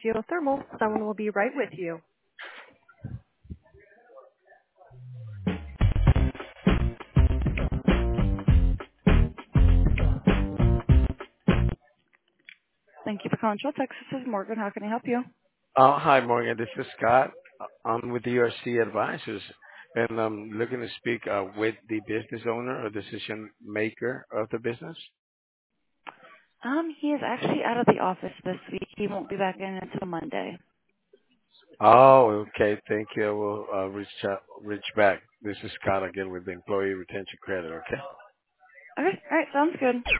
geothermal. Someone will be right with you. Thank you for calling Shell Texas. This is Morgan. How can I help you? Hi, Morgan. This is Scott. I'm with URC Advisors, and I'm looking to speak with the business owner or decision maker of the business. He is actually out of the office this week. He won't be back in until Monday. Oh, okay. Thank you. I will reach back. This is Scott again with the Employee Retention Credit. Okay. Okay. All right. Sounds good.